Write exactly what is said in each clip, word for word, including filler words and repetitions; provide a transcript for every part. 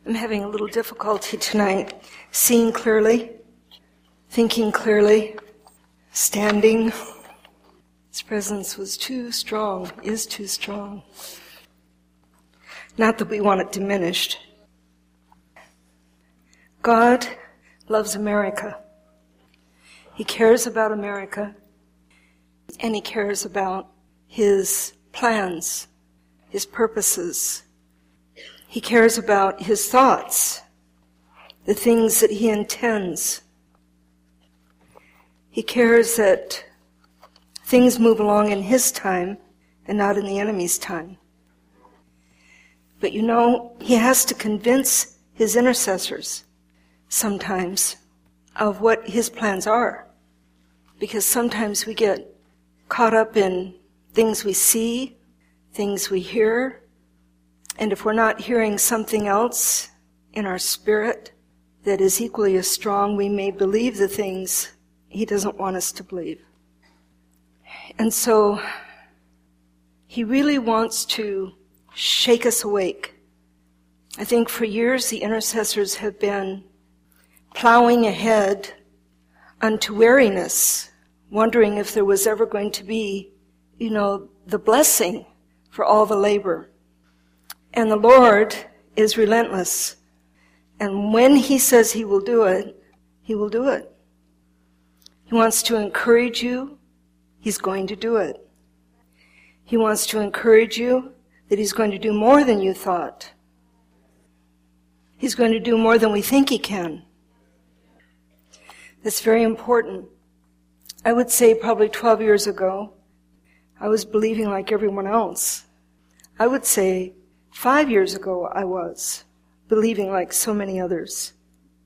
I'm having a little difficulty tonight seeing clearly, thinking clearly, standing. His presence was too strong, is too strong. Not that we want it diminished. God loves America. He cares about America, and He cares about His plans, His purposes. He cares about His thoughts, the things that He intends. He cares that things move along in His time and not in the enemy's time. But you know, He has to convince His intercessors sometimes of what His plans are. Because sometimes we get caught up in things we see, things we hear, and if we're not hearing something else in our spirit that is equally as strong, we may believe the things He doesn't want us to believe. And so He really wants to shake us awake. I think for years the intercessors have been plowing ahead unto weariness, wondering if there was ever going to be, you know, the blessing for all the labor. And the Lord is relentless. And when He says He will do it, He will do it. He wants to encourage you. He's going to do it. He wants to encourage you that He's going to do more than you thought. He's going to do more than we think He can. That's very important. I would say probably twelve years ago, I was believing like everyone else. I would say five years ago I was believing like so many others.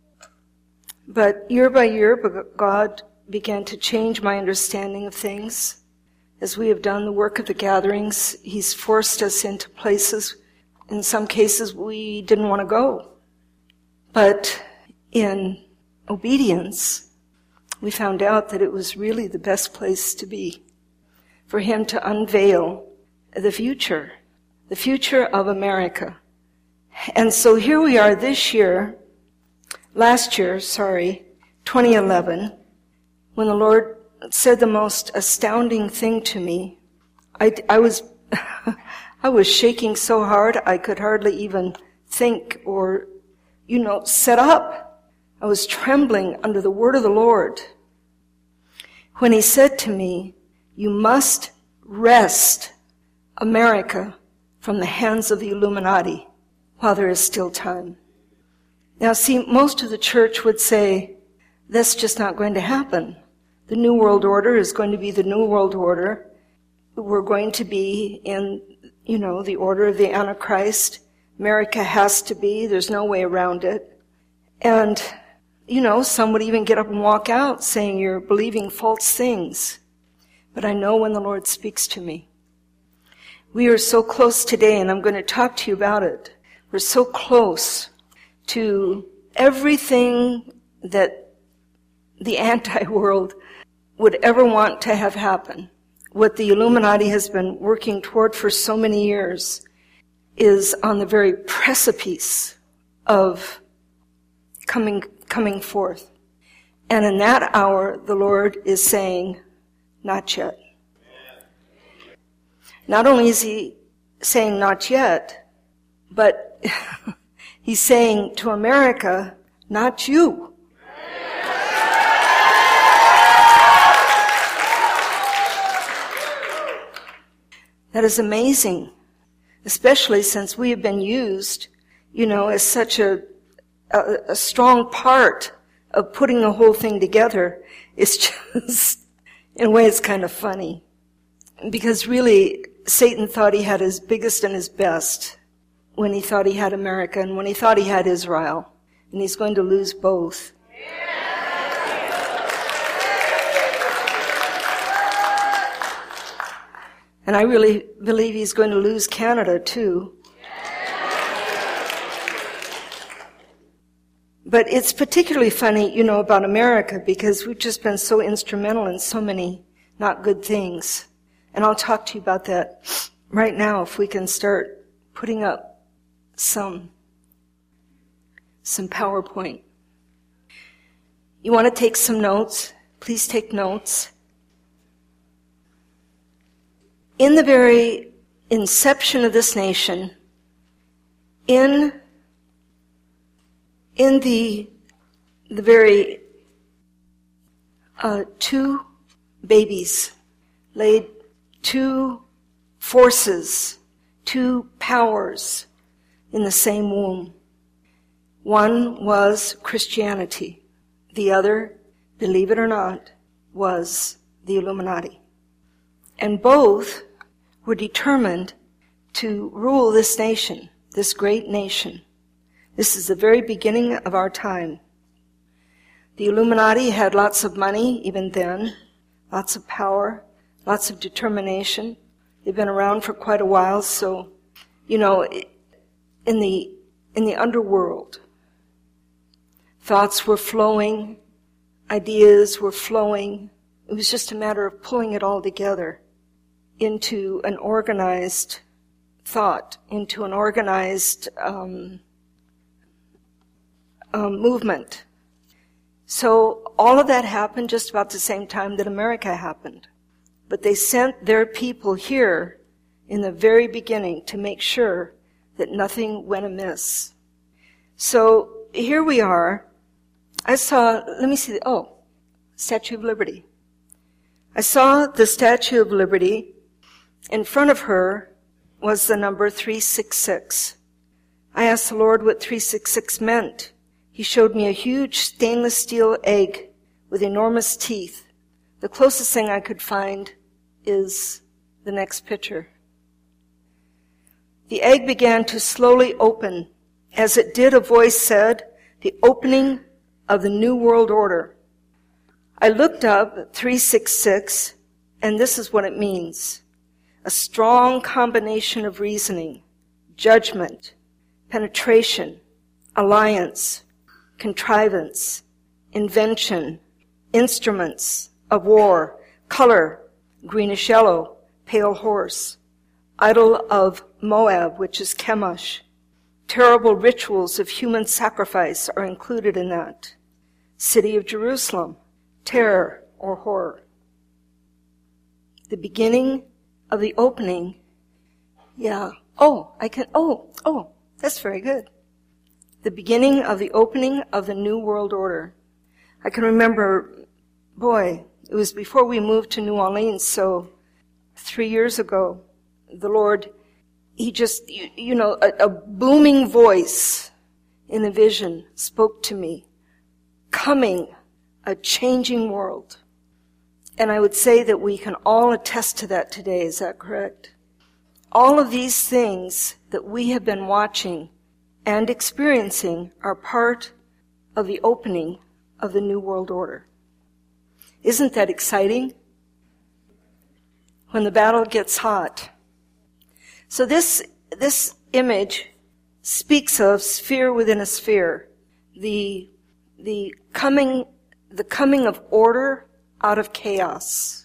But year by year, God began to change my understanding of things. As we have done the work of the gatherings, He's forced us into places, in some cases, we didn't want to go. But in obedience, we found out that it was really the best place to be, for Him to unveil the future, the future of America. And so here we are this year, last year, sorry, twenty eleven, when the Lord said the most astounding thing to me. I, I was, I was shaking so hard I could hardly even think or, you know, set up. I was trembling under the word of the Lord when He said to me, "You must wrest America from the hands of the Illuminati while there is still time." Now see, most of the church would say, that's just not going to happen. The New World Order is going to be the New World Order. We're going to be in, you know, the order of the Antichrist. America has to be. There's no way around it. And, you know, some would even get up and walk out saying you're believing false things. But I know when the Lord speaks to me. We are so close today, and I'm going to talk to you about it. We're so close to everything that the anti-world would ever want to have happen. What the Illuminati has been working toward for so many years is on the very precipice of coming coming forth. And in that hour, the Lord is saying, not yet. Not only is He saying not yet, but He's saying to America, not you. That is amazing, especially since we have been used, you know, as such a, a, a strong part of putting the whole thing together. It's just, in a way, it's kind of funny. Because really, Satan thought he had his biggest and his best when he thought he had America and when he thought he had Israel. And he's going to lose both. And I really believe he's going to lose Canada, too. But it's particularly funny, you know, about America because we've just been so instrumental in so many not good things. And I'll talk to you about that right now if we can start putting up some some PowerPoint. You want to take some notes? Please take notes. In the very inception of this nation, in, in the, the very uh, two babies laid two forces, two powers in the same womb. One was Christianity. The other, believe it or not, was the Illuminati. And both were determined to rule this nation, this great nation. This is the very beginning of our time. The Illuminati had lots of money even then, lots of power, lots of determination. They've been around for quite a while, so, you know, in the, in the underworld, thoughts were flowing, ideas were flowing. It was just a matter of pulling it all together into an organized thought, into an organized um, um, movement. So all of that happened just about the same time that America happened. But they sent their people here in the very beginning to make sure that nothing went amiss. So here we are. I saw, let me see, the, oh, Statue of Liberty. I saw the Statue of Liberty. In front of her was the number three six six. I asked the Lord what three six six meant. He showed me a huge stainless steel egg with enormous teeth. The closest thing I could find is the next picture. The egg began to slowly open. As it did, a voice said, "The opening of the New World Order." I looked up three six six, and this is what it means. A strong combination of reasoning, judgment, penetration, alliance, contrivance, invention, instruments of war, color, greenish yellow, pale horse, idol of Moab, which is Chemosh. Terrible rituals of human sacrifice are included in that. City of Jerusalem, terror or horror. The beginning of the opening, yeah, oh, I can, oh, oh, that's very good. The beginning of the opening of the New World Order. I can remember, boy, it was before we moved to New Orleans, so three years ago, the Lord, He just, you, you know, a, a booming voice in the vision spoke to me. Coming, a changing world. And I would say that we can all attest to that today. Is that correct? All of these things that we have been watching and experiencing are part of the opening of the New World Order. Isn't that exciting? When the battle gets hot. So this, this image speaks of sphere within a sphere. The, the coming, the coming of order out of chaos,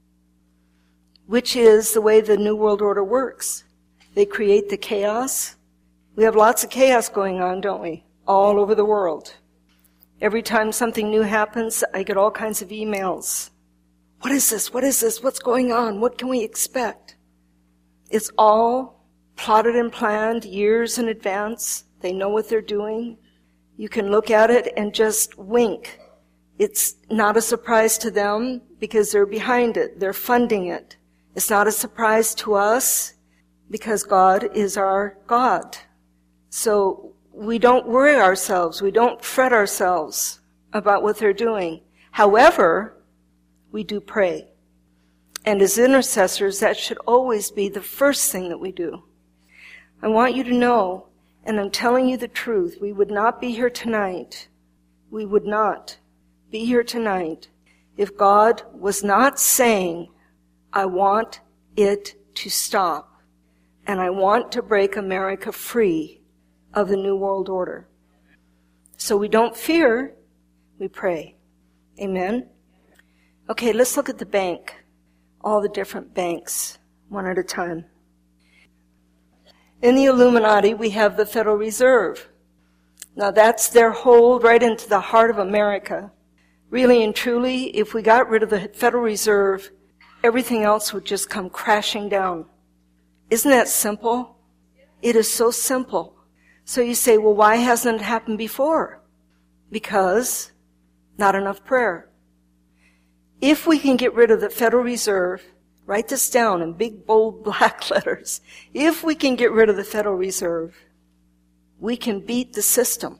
which is the way the New World Order works. They create the chaos. We have lots of chaos going on, don't we? All over the world. Every time something new happens, I get all kinds of emails. What is this? What is this? What's going on? What can we expect? It's all plotted and planned years in advance. They know what they're doing. You can look at it and just wink. It's not a surprise to them because they're behind it. They're funding it. It's not a surprise to us because God is our God. So we don't worry ourselves. We don't fret ourselves about what they're doing. However, we do pray. And as intercessors, that should always be the first thing that we do. I want you to know, and I'm telling you the truth, we would not be here tonight. We would not be here tonight if God was not saying, I want it to stop, and I want to break America free of the New World Order. So we don't fear, we pray. Amen? Okay, let's look at the bank. All the different banks, one at a time. In the Illuminati, we have the Federal Reserve. Now that's their hold right into the heart of America. Really and truly, if we got rid of the Federal Reserve, everything else would just come crashing down. Isn't that simple? It is so simple. So you say, well, why hasn't it happened before? Because not enough prayer. If we can get rid of the Federal Reserve, write this down in big, bold, black letters. If we can get rid of the Federal Reserve, we can beat the system.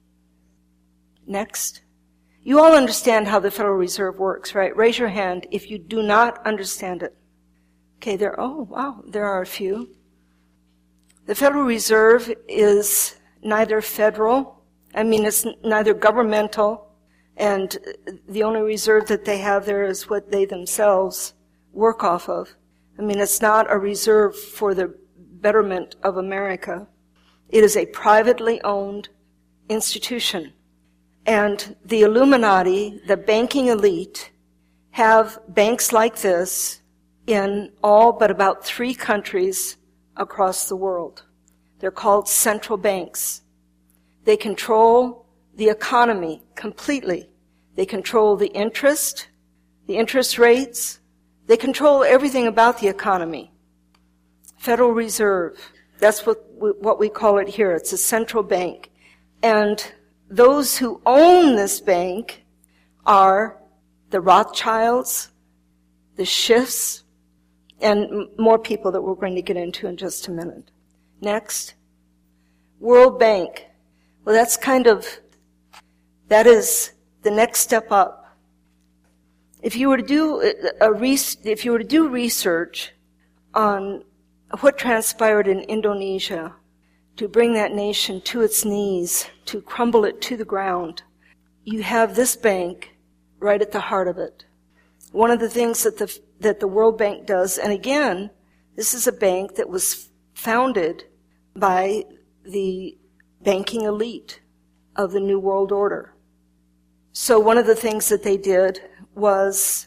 Next. You all understand how the Federal Reserve works, right? Raise your hand if you do not understand it. Okay, there, oh, wow, there are a few. The Federal Reserve is neither federal, I mean, it's neither governmental, and the only reserve that they have there is what they themselves work off of. I mean, it's not a reserve for the betterment of America. It is a privately owned institution. And the Illuminati, the banking elite, have banks like this in all but about three countries across the world. They're called central banks. They control the economy completely. They control the interest, the interest rates. They control everything about the economy. Federal Reserve, that's what we, what we call it here. It's a central bank. And those who own this bank are the Rothschilds, the Schiffs, and m- more people that we're going to get into in just a minute. Next, World Bank. Well, that's kind of, that is the next step up. If you were to do a, a res- if you were to do research on what transpired in Indonesia to bring that nation to its knees, to crumble it to the ground, you have this bank right at the heart of it. One of the things that the that the World Bank does, and again, this is a bank that was founded by the banking elite of the New World Order. So one of the things that they did was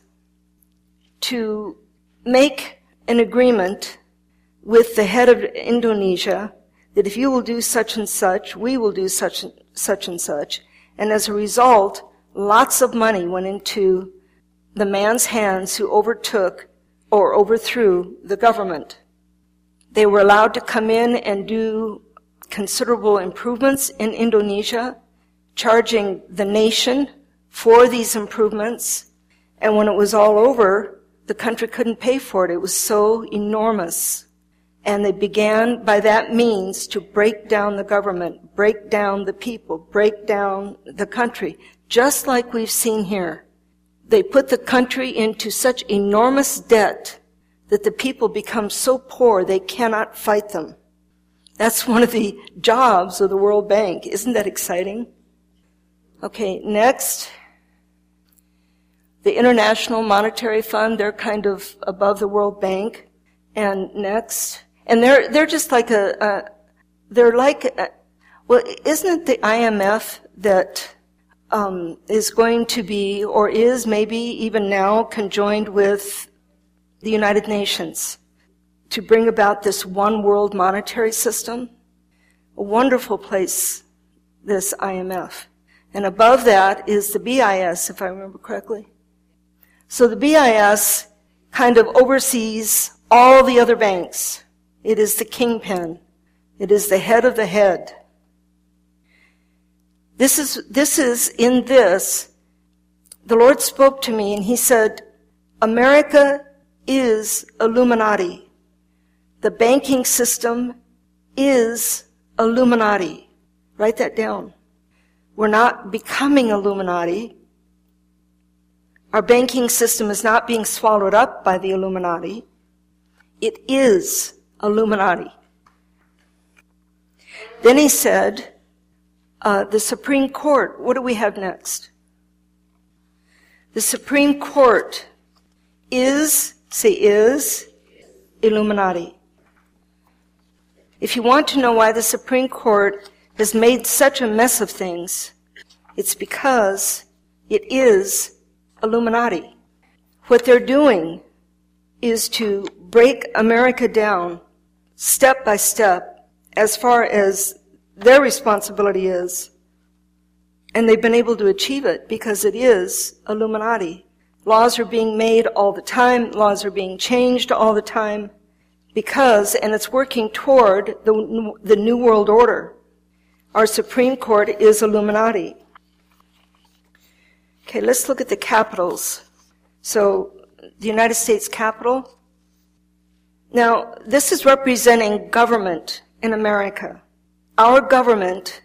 to make an agreement with the head of Indonesia that if you will do such and such, we will do such and such and such. And as a result, lots of money went into the man's hands who overtook or overthrew the government. They were allowed to come in and do considerable improvements in Indonesia, charging the nation for these improvements. And when it was all over, the country couldn't pay for it. It was so enormous. And they began by that means to break down the government, break down the people, break down the country, just like we've seen here. They put the country into such enormous debt that the people become so poor they cannot fight them. That's one of the jobs of the World Bank. Isn't that exciting? Okay, next. The International Monetary Fund, they're kind of above the World Bank. And next. And they're, they're just like a, a they're like, a, well, isn't it the I M F that um, is going to be, or is maybe even now, conjoined with the United Nations to bring about this one world monetary system? A wonderful place, this I M F. And above that is the B I S, if I remember correctly. So the B I S kind of oversees all the other banks. It is the kingpin. It is the head of the head. This is, this is in this, the Lord spoke to me and He said, America is Illuminati. The banking system is Illuminati. Write that down. We're not becoming Illuminati. Our banking system is not being swallowed up by the Illuminati. It is Illuminati. Then he said, uh, the Supreme Court, what do we have next? The Supreme Court is, say is, Illuminati. If you want to know why the Supreme Court has made such a mess of things, it's because it is Illuminati. What they're doing is to break America down step by step as far as their responsibility is And they've been able to achieve it because it is Illuminati. Laws are being made all the time. Laws are being changed all the time because, and it's working toward the, the New World Order. Our Supreme Court is Illuminati. Okay, let's look at the capitals. So, the United States Capitol. Now, this is representing government in America. Our government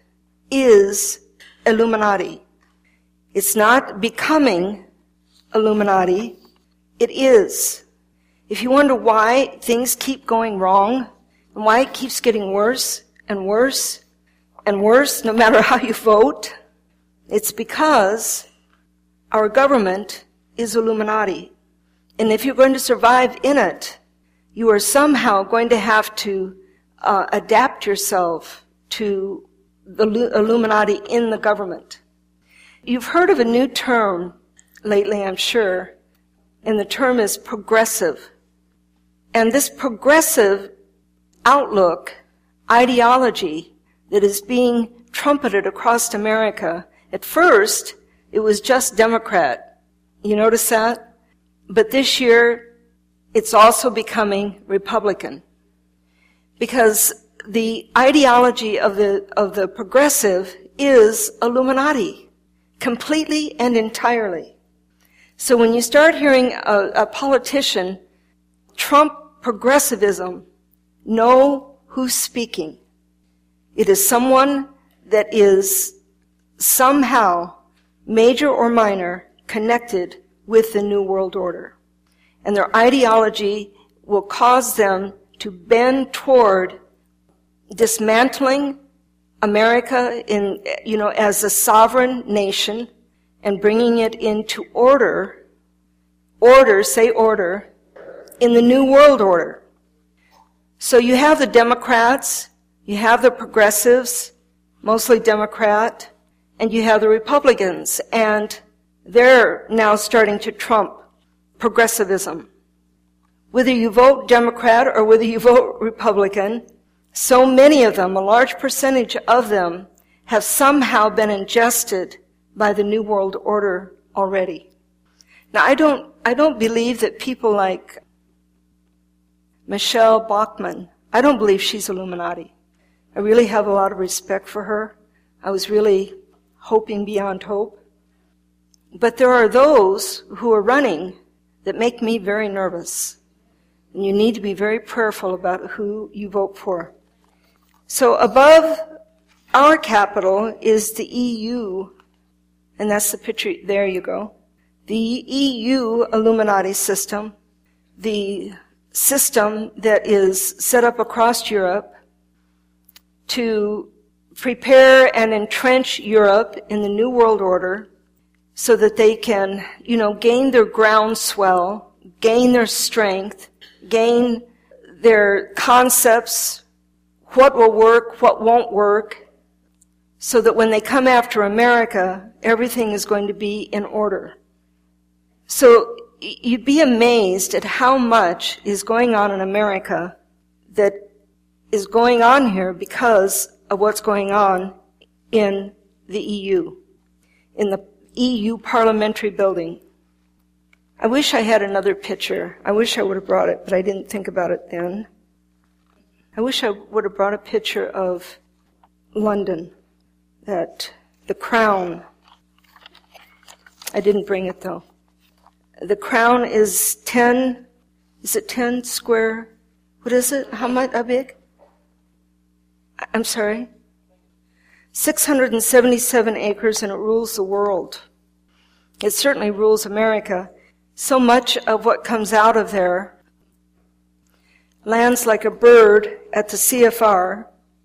is Illuminati. It's not becoming Illuminati. It is. If you wonder why things keep going wrong, and why it keeps getting worse and worse and worse no matter how you vote, it's because our government is Illuminati. And if you're going to survive in it, you are somehow going to have to uh, adapt yourself to the Illuminati in the government. You've heard of a new term lately, I'm sure, and the term is progressive. And this progressive outlook, ideology that is being trumpeted across America, at first, it was just Democrat. You notice that? But this year, it's also becoming Republican. Because the ideology of the, of the progressive is Illuminati. Completely and entirely. So when you start hearing a, a politician trump progressivism, know who's speaking. It is someone that is somehow, major or minor, connected with the New World Order. And their ideology will cause them to bend toward dismantling America in, you know, as a sovereign nation and bringing it into order, order, say order, in the New World Order. So you have the Democrats, you have the progressives, mostly Democrat, and you have the Republicans, and they're now starting to trump progressivism. Whether you vote Democrat or whether you vote Republican, so many of them, a large percentage of them, have somehow been ingested by the New World Order already. Now, I don't, I don't believe that people like Michelle Bachmann, I don't believe she's Illuminati. I really have a lot of respect for her. I was really hoping beyond hope. But there are those who are running that make me very nervous. And you need to be very prayerful about who you vote for. So above our capital is the E U, and that's the picture, there you go. The E U Illuminati system, the system that is set up across Europe to prepare and entrench Europe in the New World Order so that they can, you know, gain their groundswell, gain their strength, gain their concepts, what will work, what won't work, so that when they come after America, everything is going to be in order. So you'd be amazed at how much is going on in America that is going on here because of what's going on in the E U, in the E U parliamentary building. I wish I had another picture. I wish I would have brought it, but I didn't think about it then. I wish I would have brought a picture of London, that the Crown. I didn't bring it though. The Crown is ten, is it ten square, what is it? How much, how big? I'm sorry? six hundred seventy-seven acres, and it rules the world. It certainly rules America. So much of what comes out of there lands like a bird at the C F R.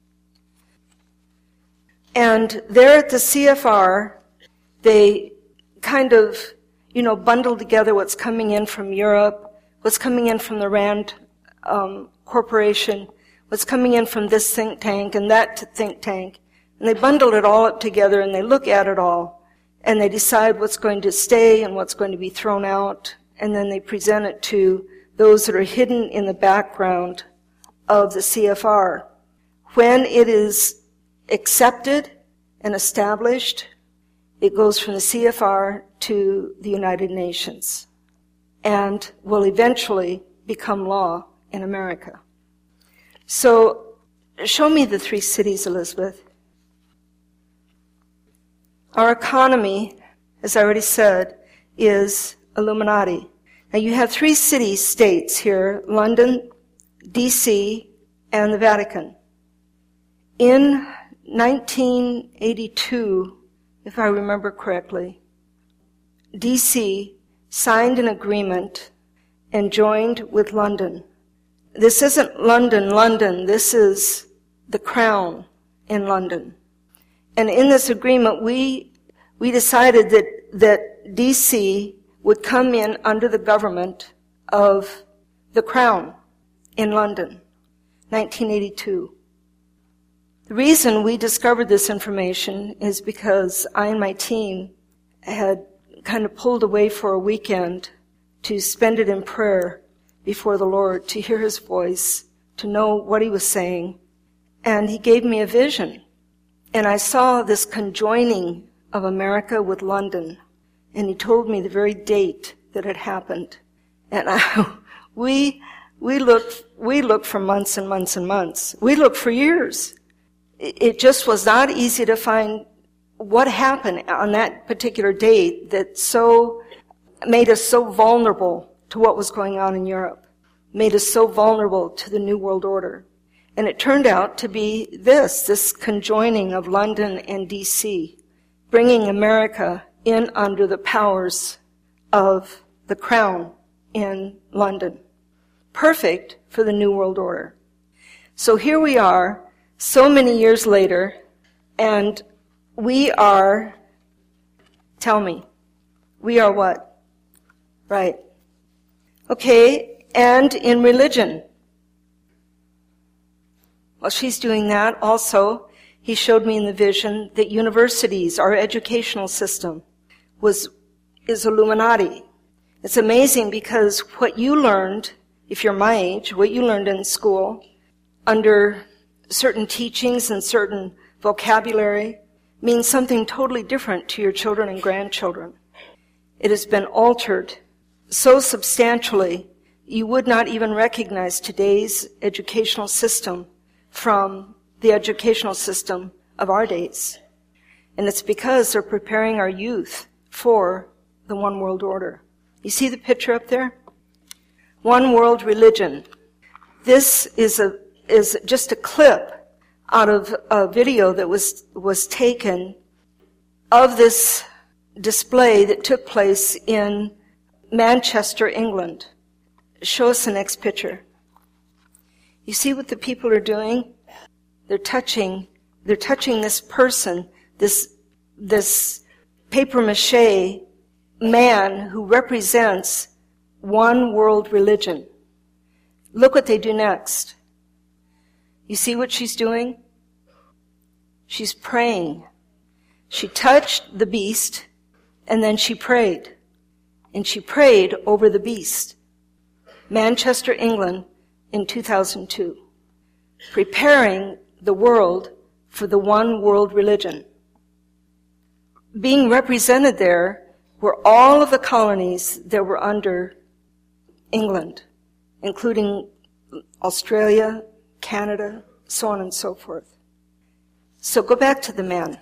And there at the C F R, they kind of, you know, bundle together what's coming in from Europe, what's coming in from the Rand um, Corporation, what's coming in from this think tank and that think tank. And they bundle it all up together and they look at it all. And they decide what's going to stay and what's going to be thrown out. And then they present it to those that are hidden in the background of the C F R. When it is accepted and established, It goes from the C F R to the United Nations and will eventually become law in America. So, show me the three cities, Elizabeth. Our economy, as I already said, is Illuminati. Now you have three city-states here, London, D C, and the Vatican. In nineteen eighty-two, if I remember correctly, D C signed an agreement and joined with London. This isn't London, London. This is the Crown in London. And in this agreement, we we decided that, that D C would come in under the government of the Crown in London, nineteen eighty-two. The reason we discovered this information is because I and my team had kind of pulled away for a weekend to spend it in prayer before the Lord, to hear His voice, to know what He was saying. And He gave me a vision. And I saw this conjoining of America with London. And He told me the very date that it happened. And I, we, we looked, we looked for months and months and months. We looked for years. It just was not easy to find what happened on that particular date that so made us so vulnerable to what was going on in Europe, made us so vulnerable to the New World Order. And it turned out to be this, this conjoining of London and D C, bringing America in under the powers of the Crown in London. Perfect for the New World Order. So here we are, so many years later, and we are, tell me, we are what? Right. Okay, and in religion. While she's doing that, also, he showed me in the vision that universities, our educational system, was is Illuminati. It's amazing because what you learned, if you're my age, what you learned in school, under certain teachings and certain vocabulary, means something totally different to your children and grandchildren. It has been altered so substantially, you would not even recognize today's educational system from the educational system of our days. And it's because they're preparing our youth for the one world order. You see the picture up there? One world religion. This is a is just a clip out of a video that was was taken of this display that took place in Manchester, England. Show us the next picture. You see what the people are doing? They're touching, they're touching this person, this, this papier-mâché man who represents one world religion. Look what they do next. You see what she's doing? She's praying. She touched the beast, and then she prayed. And she prayed over the beast. Manchester, England, in two thousand two. Preparing the world for the one world religion. Being represented there were all of the colonies that were under England, including Australia, Canada, so on and so forth. So go back to the man.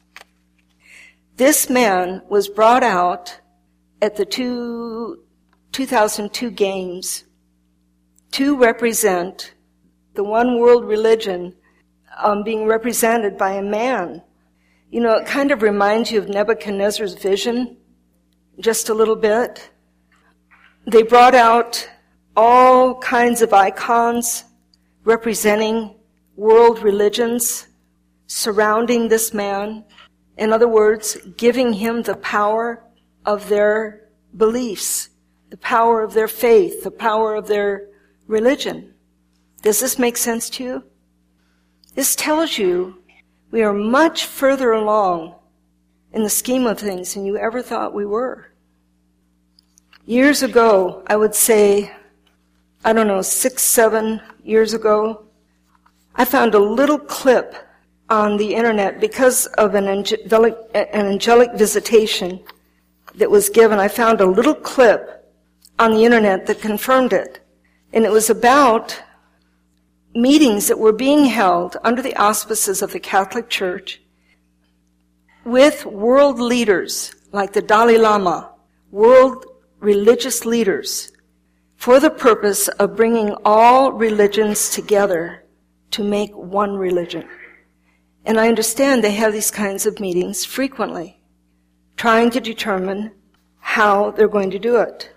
This man was brought out at the two, two thousand two games to represent the one world religion um, being represented by a man. You know, it kind of reminds you of Nebuchadnezzar's vision, just a little bit. They brought out all kinds of icons representing world religions surrounding this man. In other words, giving him the power of their beliefs, the power of their faith, the power of their religion. Does this make sense to you? This tells you we are much further along in the scheme of things than you ever thought we were. Years ago, I would say, I don't know, six, seven years ago, I found a little clip on the internet because of an angelic, an angelic visitation that was given. I found a little clip on the internet that confirmed it. And it was about meetings that were being held under the auspices of the Catholic Church with world leaders like the Dalai Lama, world religious leaders, for the purpose of bringing all religions together to make one religion. And I understand they have these kinds of meetings frequently, trying to determine how they're going to do it.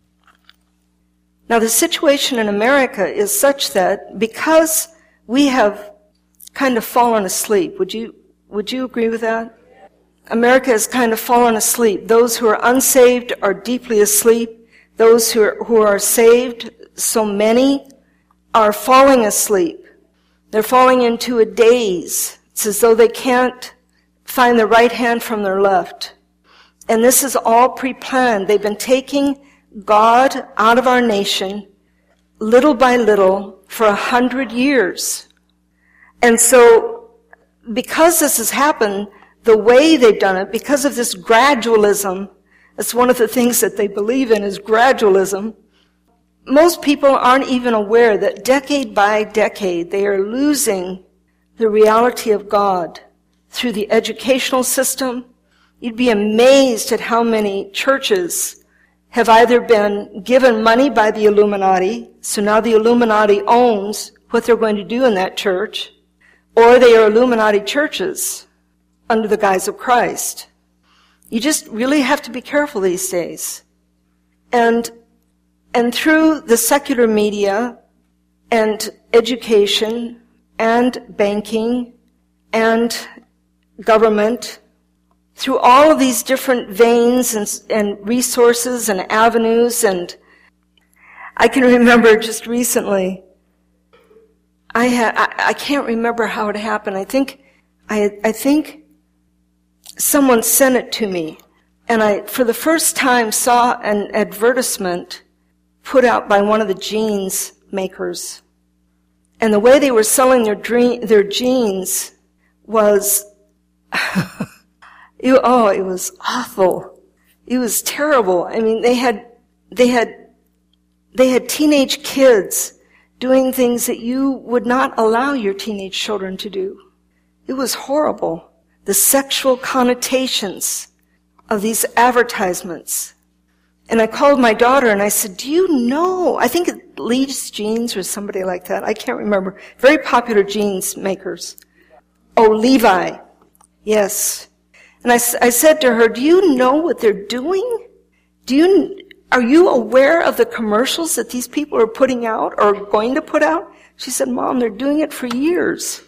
Now, the situation in America is such that because we have kind of fallen asleep, would you, would you agree with that? America has kind of fallen asleep. Those who are unsaved are deeply asleep. Those who are, who are saved, so many, are falling asleep. They're falling into a daze. It's as though they can't find their right hand from their left. And this is all pre-planned. They've been taking God out of our nation little by little for a hundred years. And so, because this has happened, the way they've done it, because of this gradualism, it's one of the things that they believe in is gradualism. Most people aren't even aware that decade by decade they are losing the reality of God through the educational system. You'd be amazed at how many churches have either been given money by the Illuminati, so now the Illuminati owns what they're going to do in that church, or they are Illuminati churches under the guise of Christ. You just really have to be careful these days. And, and through the secular media and education and banking and government, through all of these different veins and, and resources and avenues, and I can remember just recently, I had, I, I can't remember how it happened. I think, I, I think someone sent it to me, and I, for the first time, saw an advertisement put out by one of the jeans makers. And the way they were selling their dream, their jeans was, it, oh, it was awful. It was terrible. I mean, they had, they had, they had teenage kids doing things that you would not allow your teenage children to do. It was horrible. The sexual connotations of these advertisements. And I called my daughter and I said, do you know, I think it Lee's Jeans or somebody like that, I can't remember, very popular jeans makers. Oh, Levi, yes. And I, I said to her, do you know what they're doing? Do you, are you aware of the commercials that these people are putting out or going to put out? She said, Mom, they're doing it for years.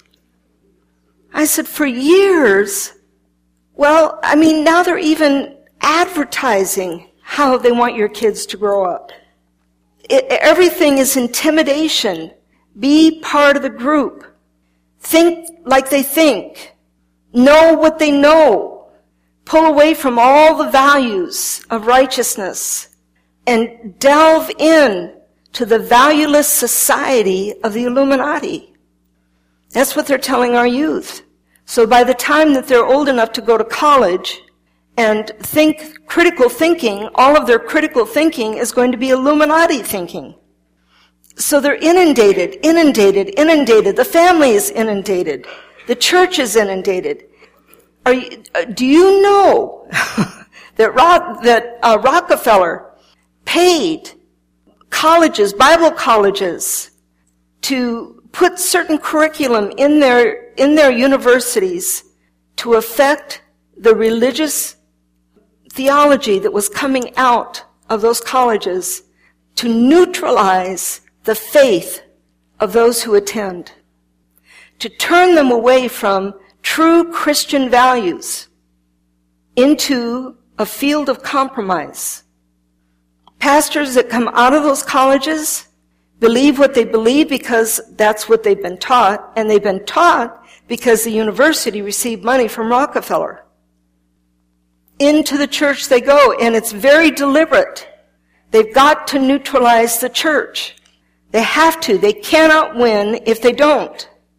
I said, for years? Well, I mean, now they're even advertising how they want your kids to grow up. It, everything is intimidation. Be part of the group. Think like they think. Know what they know. Pull away from all the values of righteousness and delve in to the valueless society of the Illuminati. That's what they're telling our youth. So by the time that they're old enough to go to college and think critical thinking, all of their critical thinking is going to be Illuminati thinking. So they're inundated, inundated, inundated. The family is inundated. The church is inundated. Are you, do you know that, Rock, that uh, Rockefeller paid colleges, Bible colleges, to put certain curriculum in their, in their universities to affect the religious theology that was coming out of those colleges to neutralize the faith of those who attend, to turn them away from true Christian values into a field of compromise. Pastors that come out of those colleges believe what they believe because that's what they've been taught, and they've been taught because the university received money from Rockefeller. Into the church they go, and it's very deliberate. They've got to neutralize the church. They have to. They cannot win if they don't.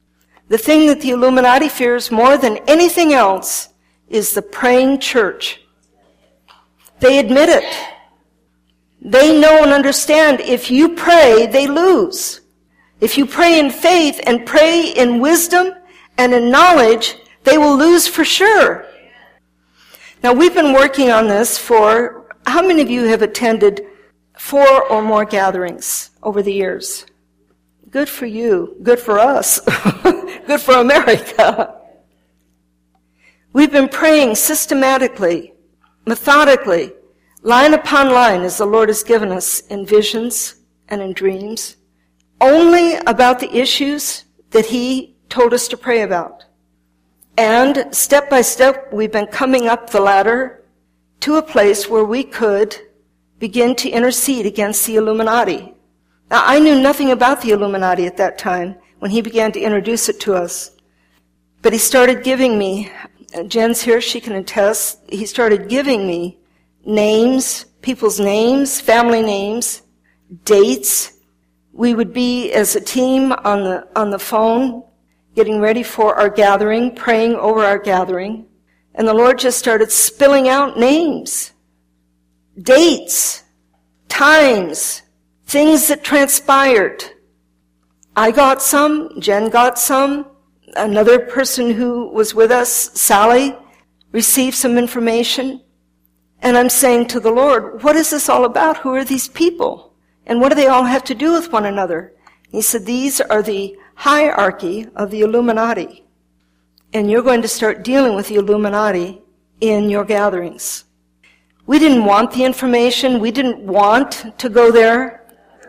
The thing that the Illuminati fears more than anything else is the praying church. They admit it. They know and understand if you pray, they lose. If you pray in faith and pray in wisdom and in knowledge, they will lose for sure. Now, we've been working on this for, how many of you have attended four or more gatherings over the years? Good for you. Good for us. Good for America. We've been praying systematically, methodically, line upon line, as the Lord has given us in visions and in dreams, only about the issues that He told us to pray about. And step by step, we've been coming up the ladder to a place where we could begin to intercede against the Illuminati. Now, I knew nothing about the Illuminati at that time when He began to introduce it to us. But He started giving me, Jen's here, she can attest, He started giving me names, people's names, family names, dates. We would be as a team on the on the phone, getting ready for our gathering, praying over our gathering, and the Lord just started spilling out names, dates, times, things that transpired. I got some, Jen got some, another person who was with us, Sally, received some information. And I'm saying to the Lord, what is this all about? Who are these people? And what do they all have to do with one another? He said, these are the hierarchy of the Illuminati. And you're going to start dealing with the Illuminati in your gatherings. We didn't want the information. We didn't want to go there.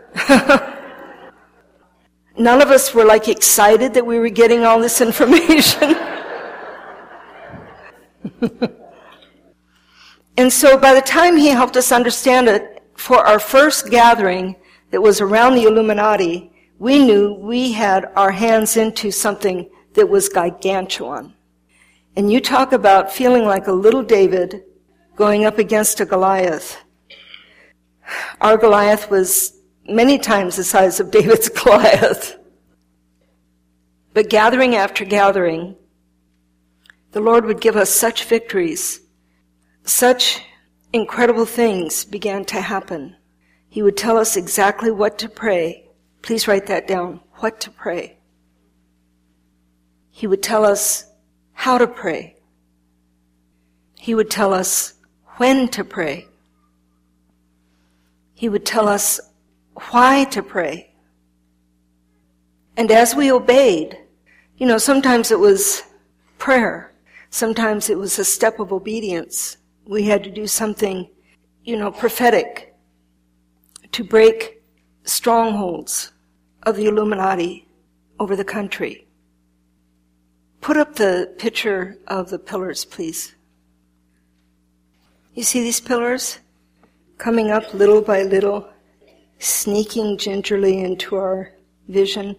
None of us were like excited that we were getting all this information. And so by the time He helped us understand it, for our first gathering that was around the Illuminati, we knew we had our hands into something that was gargantuan. And you talk about feeling like a little David going up against a Goliath. Our Goliath was many times the size of David's Goliath. But gathering after gathering, the Lord would give us such victories. Such incredible things began to happen. He would tell us exactly what to pray. Please write that down. What to pray. He would tell us how to pray. He would tell us when to pray. He would tell us why to pray. And as we obeyed, you know, sometimes it was prayer. Sometimes it was a step of obedience. We had to do something, you know, prophetic to break strongholds of the Illuminati over the country. Put up the picture of the pillars, please. You see these pillars coming up little by little, sneaking gingerly into our vision?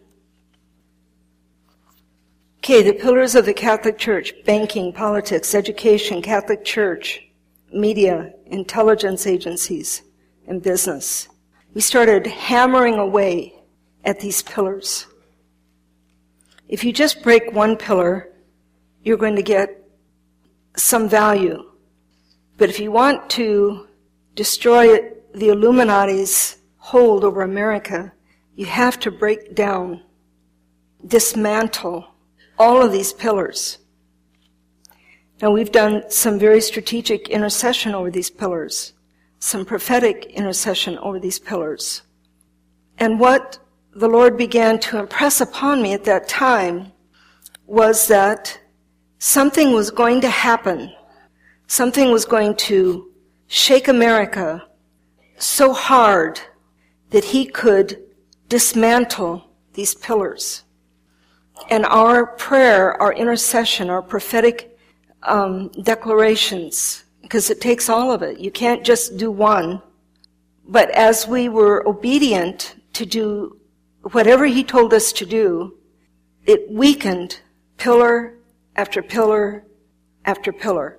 Okay, the pillars of the Catholic Church: banking, politics, education, Catholic Church, media, intelligence agencies, and business. We started hammering away at these pillars. If you just break one pillar, you're going to get some value. But if you want to destroy the Illuminati's hold over America, you have to break down, dismantle all of these pillars. Now, we've done some very strategic intercession over these pillars, some prophetic intercession over these pillars. And what the Lord began to impress upon me at that time was that something was going to happen. Something was going to shake America so hard that He could dismantle these pillars. And our prayer, our intercession, our prophetic um, declarations, because it takes all of it. You can't just do one. But as we were obedient to do whatever He told us to do, it weakened pillar after pillar after pillar.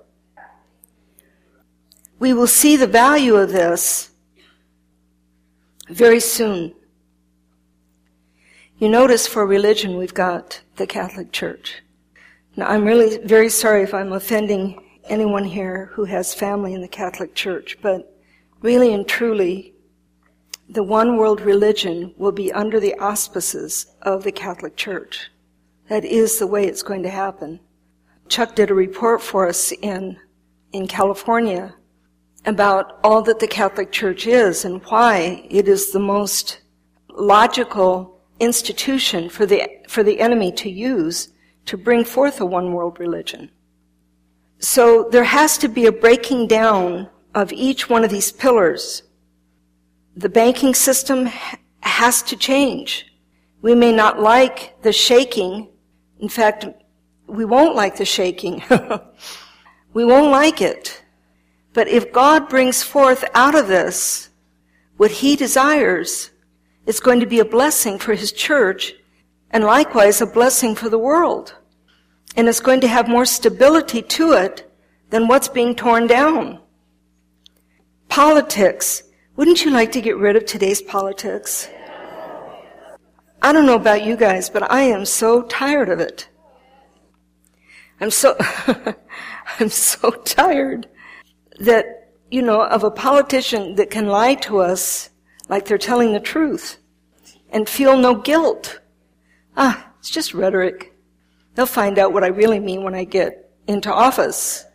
We will see the value of this very soon. You notice for religion we've got the Catholic Church. Now I'm really very sorry if I'm offending anyone here who has family in the Catholic Church, but really and truly, the one world religion will be under the auspices of the Catholic Church. That is the way it's going to happen. Chuck did a report for us in, in California about all that the Catholic Church is and why it is the most logical institution for the, for the enemy to use to bring forth a one world religion. So there has to be a breaking down of each one of these pillars. The banking system has to change. We may not like the shaking. In fact, we won't like the shaking. We won't like it. But if God brings forth out of this what He desires, it's going to be a blessing for His church and likewise a blessing for the world. And it's going to have more stability to it than what's being torn down. Politics. Wouldn't you like to get rid of today's politics? I don't know about you guys, but I am so tired of it. I'm so, I'm so tired that, you know, of a politician that can lie to us like they're telling the truth and feel no guilt. Ah, it's just rhetoric. They'll find out what I really mean when I get into office.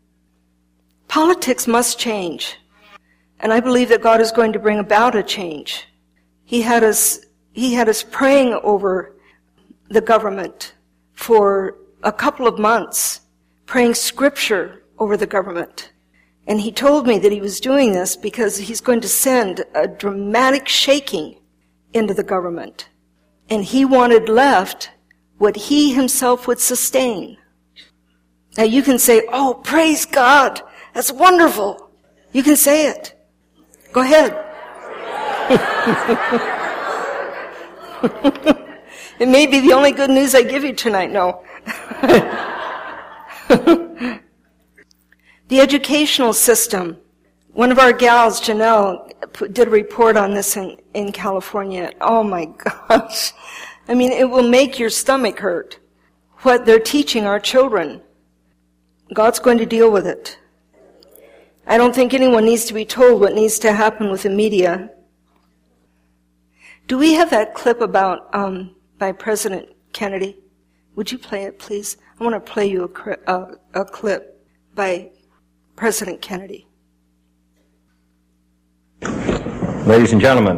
Politics must change. And I believe that God is going to bring about a change. He had us, he had us praying over the government for a couple of months, praying scripture over the government. And he told me that he was doing this because he's going to send a dramatic shaking into the government. And he wanted left what he himself would sustain. Now you can say, oh, praise God, that's wonderful. You can say it. Go ahead. It may be the only good news I give you tonight. No. The educational system. One of our gals, Janelle, did a report on this in, in California. Oh my gosh. I mean, it will make your stomach hurt what they're teaching our children. God's going to deal with it. I don't think anyone needs to be told what needs to happen with the media. Do we have that clip about, um, by President Kennedy? Would you play it, please? I want to play you a, a, a clip by President Kennedy. Ladies and gentlemen,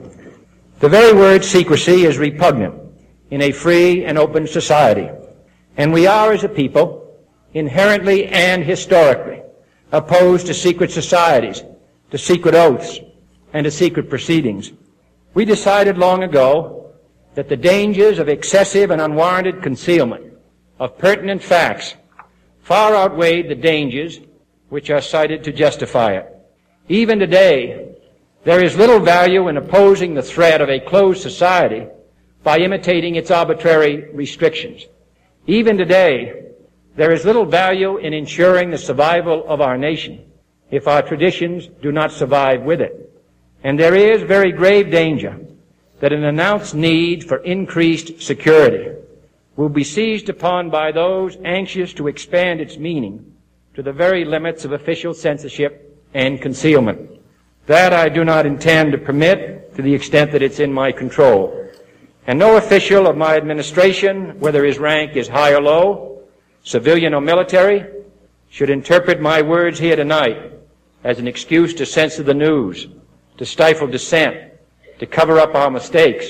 the very word secrecy is repugnant in a free and open society, and we are, as a people, inherently and historically opposed to secret societies, to secret oaths, and to secret proceedings. We decided long ago that the dangers of excessive and unwarranted concealment of pertinent facts far outweighed the dangers which are cited to justify it. Even today, there is little value in opposing the threat of a closed society by imitating its arbitrary restrictions. Even today, there is little value in ensuring the survival of our nation if our traditions do not survive with it. And there is very grave danger that an announced need for increased security will be seized upon by those anxious to expand its meaning to the very limits of official censorship and concealment. That I do not intend to permit to the extent that it's in my control. And no official of my administration, whether his rank is high or low, civilian or military, should interpret my words here tonight as an excuse to censor the news, to stifle dissent, to cover up our mistakes,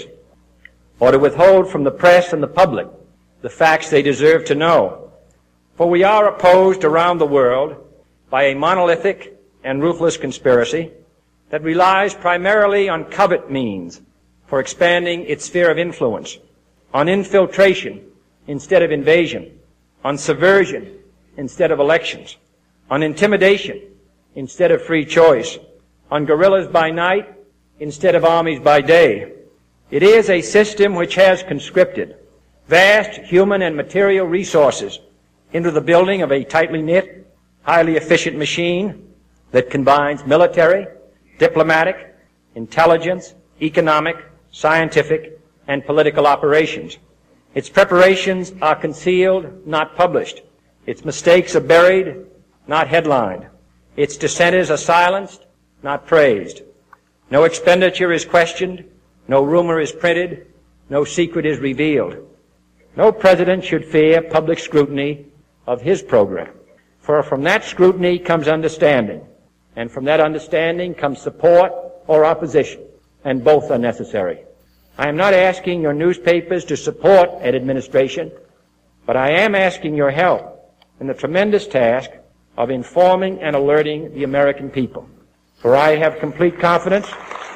or to withhold from the press and the public the facts they deserve to know. For we are opposed around the world by a monolithic and ruthless conspiracy that relies primarily on covert means for expanding its sphere of influence, on infiltration instead of invasion, on subversion instead of elections, on intimidation instead of free choice, on guerrillas by night instead of armies by day. It is a system which has conscripted vast human and material resources into the building of a tightly knit, highly efficient machine that combines military, diplomatic, intelligence, economic, scientific, and political operations. Its preparations are concealed, not published. Its mistakes are buried, not headlined. Its dissenters are silenced, not praised. No expenditure is questioned, no rumor is printed, no secret is revealed. No president should fear public scrutiny of his program, for from that scrutiny comes understanding, and from that understanding comes support or opposition, and both are necessary. I am not asking your newspapers to support an administration, but I am asking your help in the tremendous task of informing and alerting the American people. For I have complete confidence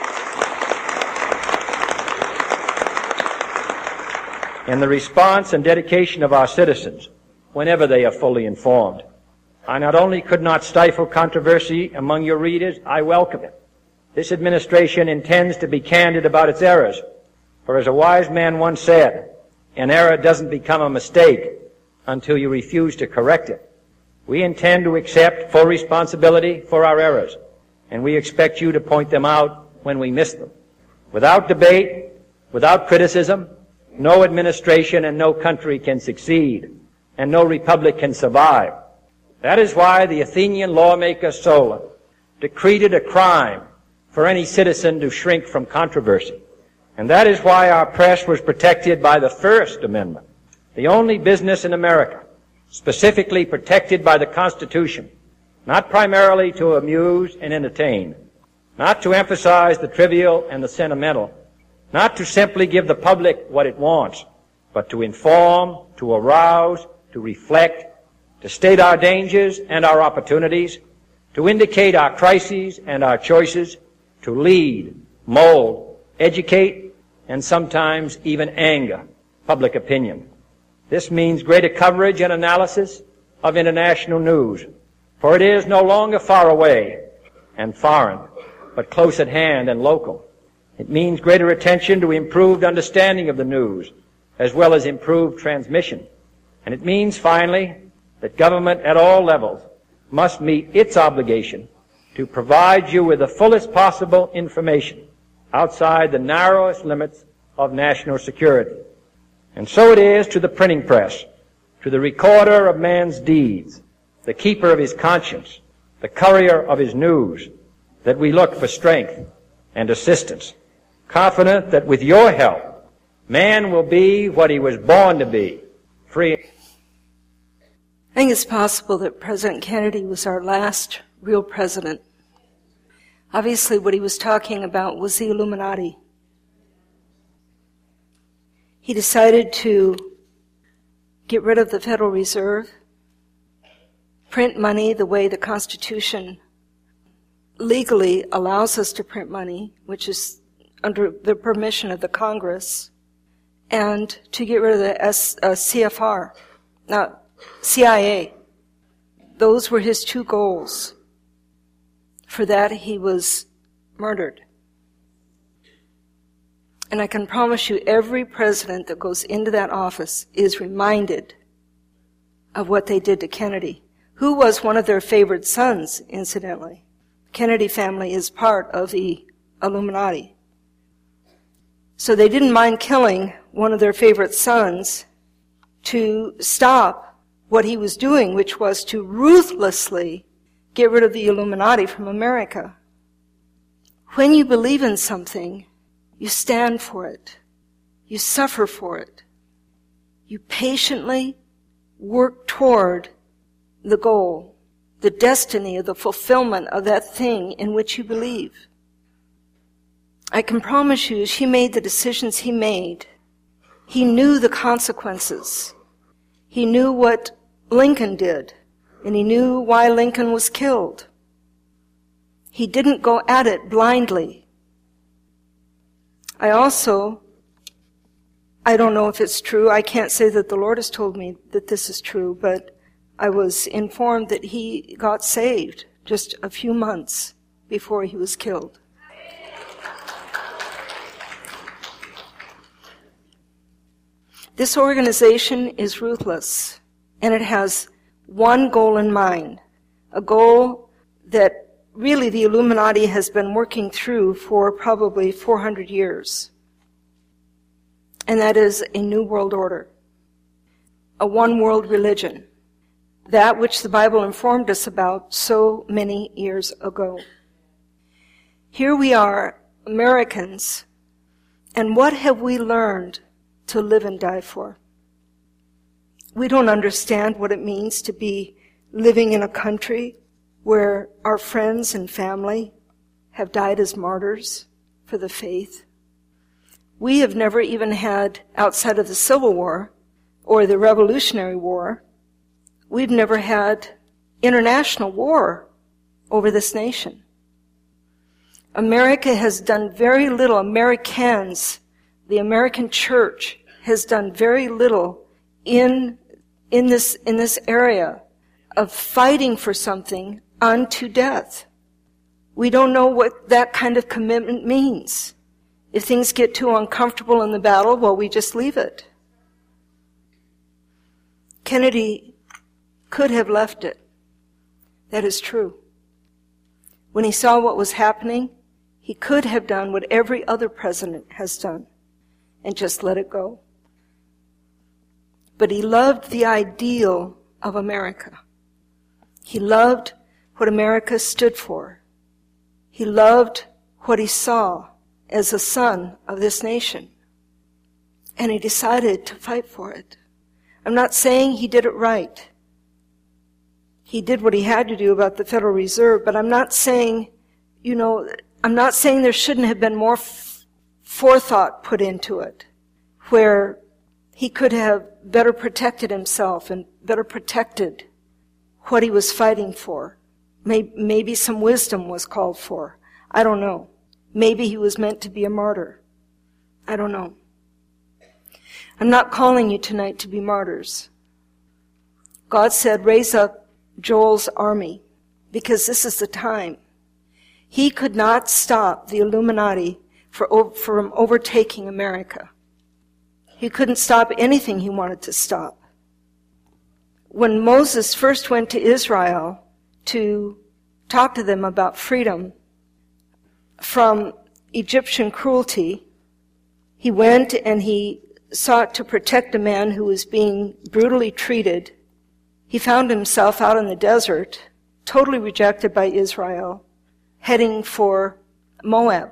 in the response and dedication of our citizens whenever they are fully informed. I not only could not stifle controversy among your readers, I welcome it. This administration intends to be candid about its errors. For as a wise man once said, an error doesn't become a mistake until you refuse to correct it. We intend to accept full responsibility for our errors, and we expect you to point them out when we miss them. Without debate, without criticism, no administration and no country can succeed, and no republic can survive. That is why the Athenian lawmaker Solon decreed it a crime for any citizen to shrink from controversy. And that is why our press was protected by the First Amendment, the only business in America specifically protected by the Constitution, not primarily to amuse and entertain, not to emphasize the trivial and the sentimental, not to simply give the public what it wants, but to inform, to arouse, to reflect, to state our dangers and our opportunities, to indicate our crises and our choices, to lead, mold, educate, and sometimes even anger public opinion. This means greater coverage and analysis of international news, for it is no longer far away and foreign, but close at hand and local. It means greater attention to improved understanding of the news, as well as improved transmission. And it means, finally, that government at all levels must meet its obligation to provide you with the fullest possible information outside the narrowest limits of national security. And so it is to the printing press, to the recorder of man's deeds, the keeper of his conscience, the courier of his news, that we look for strength and assistance, confident that with your help, man will be what he was born to be, free. I think it's possible that President Kennedy was our last real president. Obviously, what he was talking about was the Illuminati. He decided to get rid of the Federal Reserve, print money the way the Constitution legally allows us to print money, which is under the permission of the Congress, and to get rid of the S, uh, C F R, uh, C I A. Those were his two goals. For that, he was murdered. And I can promise you, every president that goes into that office is reminded of what they did to Kennedy, who was one of their favorite sons, incidentally. The Kennedy family is part of the Illuminati. So they didn't mind killing one of their favorite sons to stop what he was doing, which was to ruthlessly get rid of the Illuminati from America. When you believe in something, you stand for it. You suffer for it. You patiently work toward the goal, the destiny of the fulfillment of that thing in which you believe. I can promise you, as he made the decisions he made, he knew the consequences. He knew what Lincoln did, and he knew why Lincoln was killed. He didn't go at it blindly. I also, I don't know if it's true, I can't say that the Lord has told me that this is true, but I was informed that he got saved just a few months before he was killed. This organization is ruthless, and it has one goal in mind, a goal that really the Illuminati has been working through for probably four hundred years. and that is a new world order, a one-world religion, that which the Bible informed us about so many years ago. Here we are, Americans, and what have we learned to live and die for? We don't understand what it means to be living in a country where our friends and family have died as martyrs for the faith. We have never even had, outside of the Civil War or the Revolutionary War, we've never had international war over this nation. America has done very little. Americans, the American church, has done very little in in this in this area of fighting for something unto death. We don't know what that kind of commitment means. If things get too uncomfortable in the battle, well, we just leave it. Kennedy could have left it. That is true. When he saw what was happening, he could have done what every other president has done and just let it go. But he loved the ideal of America. He loved what America stood for. He loved what he saw as a son of this nation. And he decided to fight for it. I'm not saying he did it right. He did what he had to do about the Federal Reserve, but I'm not saying, you know, I'm not saying there shouldn't have been more f- forethought put into it, where he could have better protected himself and better protected what he was fighting for. Maybe, maybe some wisdom was called for. I don't know. Maybe he was meant to be a martyr. I don't know. I'm not calling you tonight to be martyrs. God said, raise up Joel's army, because this is the time. He could not stop the Illuminati for, from overtaking America. He couldn't stop anything he wanted to stop. When Moses first went to Israel to talk to them about freedom from Egyptian cruelty, he went and he sought to protect a man who was being brutally treated. He found himself out in the desert, totally rejected by Israel, heading for Moab.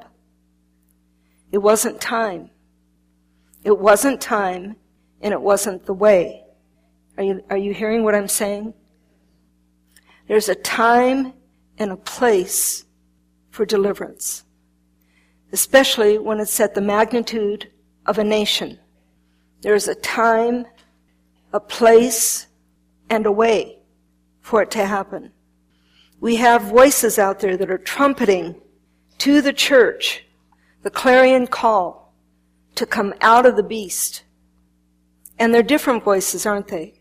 It wasn't time. It wasn't time, and it wasn't the way. Are you, are you hearing what I'm saying? There's a time and a place for deliverance, especially when it's at the magnitude of a nation. There's a time, a place, and a way for it to happen. We have voices out there that are trumpeting to the church the clarion call to come out of the beast. And they're different voices, aren't they?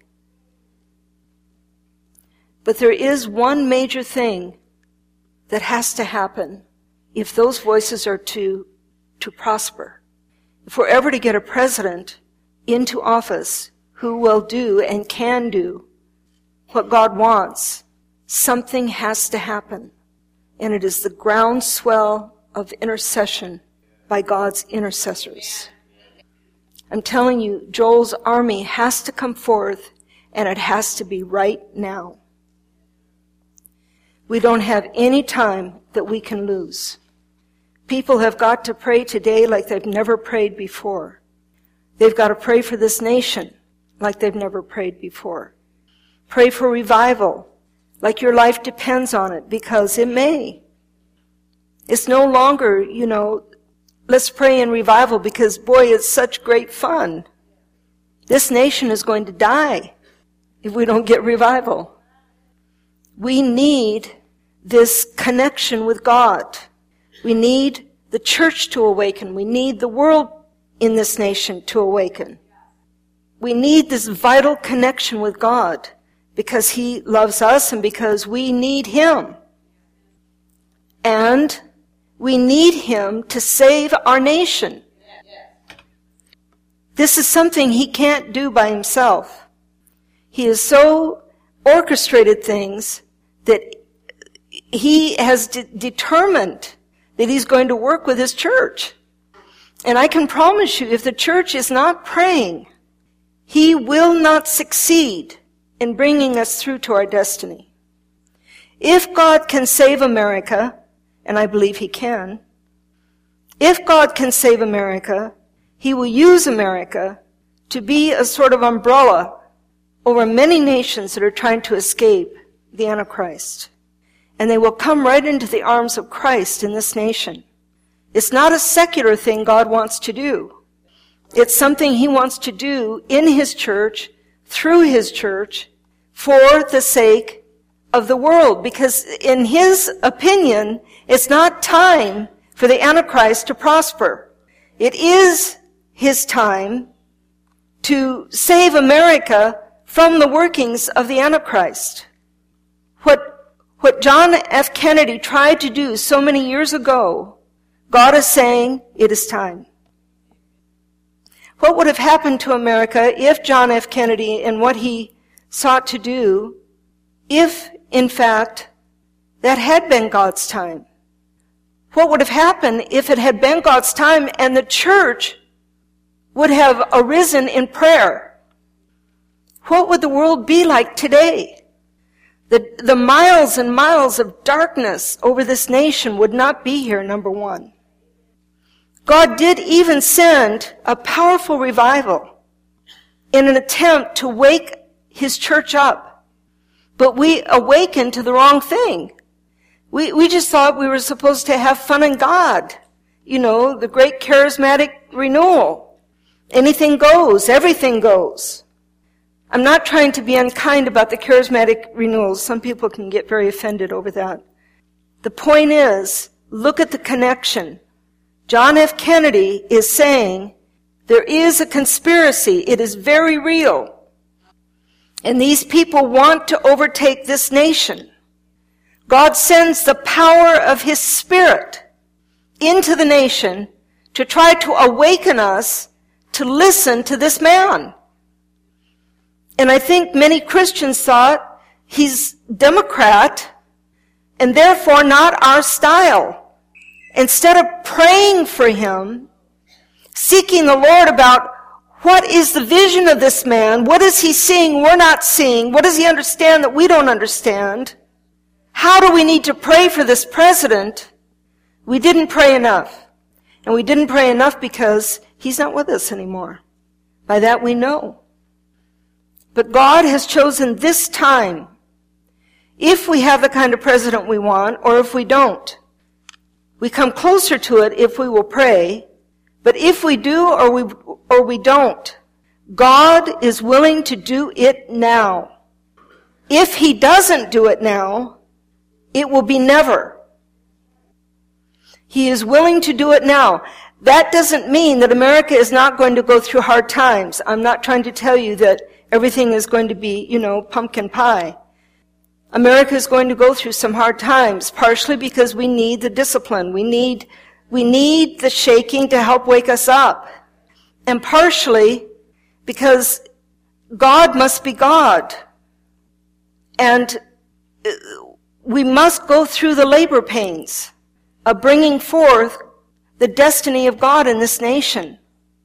But there is one major thing that has to happen if those voices are to, to prosper. If we're ever to get a president into office who will do and can do what God wants, something has to happen. And it is the groundswell of intercession by God's intercessors. I'm telling you, Joel's army has to come forth, and it has to be right now. We don't have any time that we can lose. People have got to pray today like they've never prayed before. They've got to pray for this nation like they've never prayed before. Pray for revival like your life depends on it, because it may. It's no longer, you know, let's pray in revival because, boy, it's such great fun. This nation is going to die if we don't get revival. We need this connection with God. We need the church to awaken. We need the world in this nation to awaken. We need this vital connection with God because He loves us and because we need Him. And we need Him to save our nation. This is something He can't do by Himself. He has so orchestrated things that He has de- determined that He's going to work with His church. And I can promise you, if the church is not praying, he will not succeed in bringing us through to our destiny. If God can save America, and I believe he can, if God can save America, he will use America to be a sort of umbrella over many nations that are trying to escape the Antichrist. And they will come right into the arms of Christ in this nation. It's not a secular thing God wants to do. It's something he wants to do in his church, through his church, for the sake of the world. Because in his opinion, it's not time for the Antichrist to prosper. It is his time to save America from the workings of the Antichrist. What, what John F. Kennedy tried to do so many years ago, God is saying, it is time. What would have happened to America if John F. Kennedy and what he sought to do, if, in fact, that had been God's time? What would have happened if it had been God's time and the church would have arisen in prayer? What would the world be like today? The, the miles and miles of darkness over this nation would not be here, number one. God did even send a powerful revival in an attempt to wake his church up. But we awakened to the wrong thing. We, we just thought we were supposed to have fun in God. You know, the great charismatic renewal. Anything goes, everything goes. I'm not trying to be unkind about the charismatic renewals. Some people can get very offended over that. The point is, look at the connection. John F. Kennedy is saying there is a conspiracy. It is very real. And these people want to overtake this nation. God sends the power of his Spirit into the nation to try to awaken us to listen to this man. And I think many Christians thought he's Democrat and therefore not our style. Instead of praying for him, seeking the Lord about what is the vision of this man, what is he seeing we're not seeing, what does he understand that we don't understand, how do we need to pray for this president, we didn't pray enough. And we didn't pray enough because he's not with us anymore. By that we know. But God has chosen this time, if we have the kind of president we want, or if we don't. We come closer to it if we will pray, but if we do or we, or we don't, God is willing to do it now. If he doesn't do it now, it will be never. He is willing to do it now. That doesn't mean that America is not going to go through hard times. I'm not trying to tell you that everything is going to be, you know, pumpkin pie. America is going to go through some hard times, partially because we need the discipline. We need, we need the shaking to help wake us up. And partially because God must be God. And we must go through the labor pains of bringing forth the destiny of God in this nation.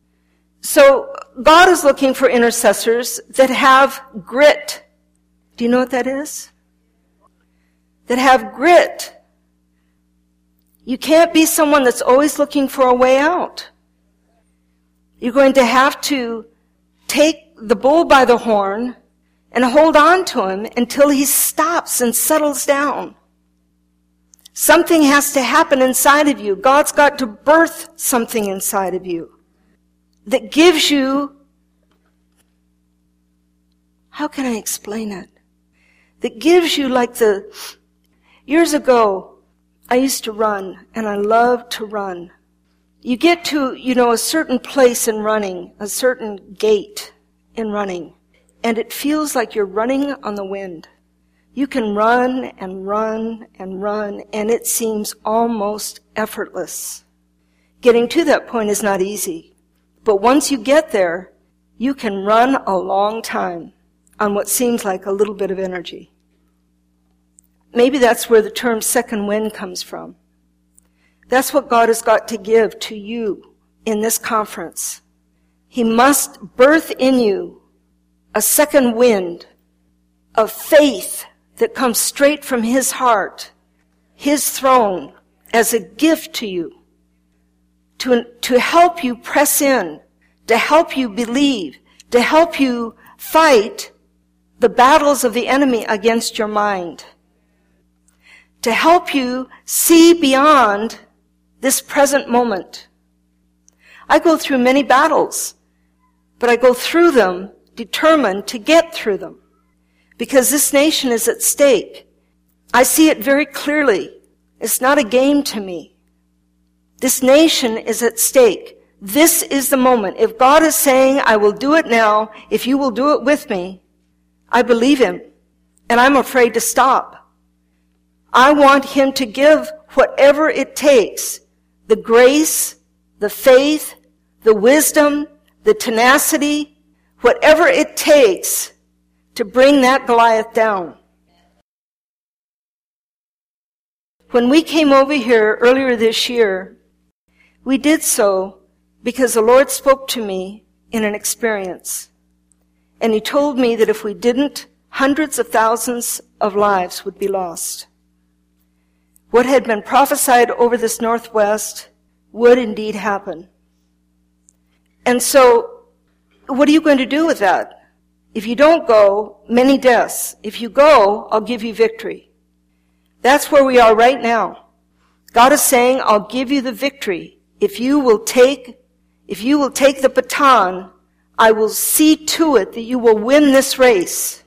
So God is looking for intercessors that have grit. Do you know what that is? That have grit. You can't be someone that's always looking for a way out. You're going to have to take the bull by the horn and hold on to him until he stops and settles down. Something has to happen inside of you. God's got to birth something inside of you that gives you, how can I explain it? That gives you like the, years ago, I used to run, and I loved to run. You get to, you know, a certain place in running, a certain gait in running, and it feels like you're running on the wind. You can run and run and run, and it seems almost effortless. Getting to that point is not easy. But once you get there, you can run a long time on what seems like a little bit of energy. Maybe that's where the term second wind comes from. That's what God has got to give to you in this conference. He must birth in you a second wind of faith that comes straight from his heart, his throne, as a gift to you, to, to help you press in, to help you believe, to help you fight the battles of the enemy against your mind, to help you see beyond this present moment. I go through many battles, but I go through them determined to get through them, because this nation is at stake. I see it very clearly. It's not a game to me. This nation is at stake. This is the moment. If God is saying, I will do it now, if you will do it with me, I believe him, and I'm afraid to stop. I want him to give whatever it takes, the grace, the faith, the wisdom, the tenacity, whatever it takes to bring that Goliath down. When we came over here earlier this year, we did so because the Lord spoke to me in an experience. And he told me that if we didn't, hundreds of thousands of lives would be lost. What had been prophesied over this Northwest would indeed happen. And so, what are you going to do with that? If you don't go, many deaths. If you go, I'll give you victory. That's where we are right now. God is saying, I'll give you the victory. If you will take, if you will take the baton, I will see to it that you will win this race.